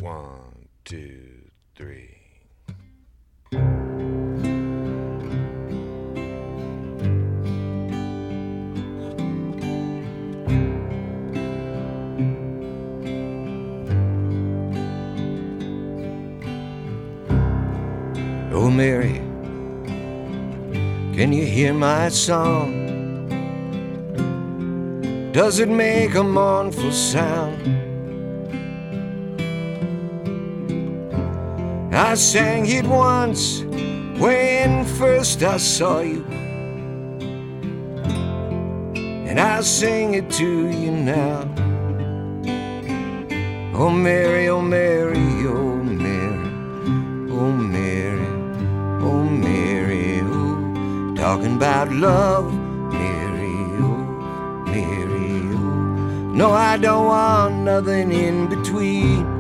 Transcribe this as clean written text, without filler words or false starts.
1, 2, 3. Oh, Mary, can you hear my song? Does it make a mournful sound? I sang it once when first I saw you, and I'll sing it to you now. Oh, Mary, oh, Mary, oh, Mary, oh, Mary, oh, Mary, oh, talking about love, Mary, oh, Mary, oh. No, I don't want nothing in between.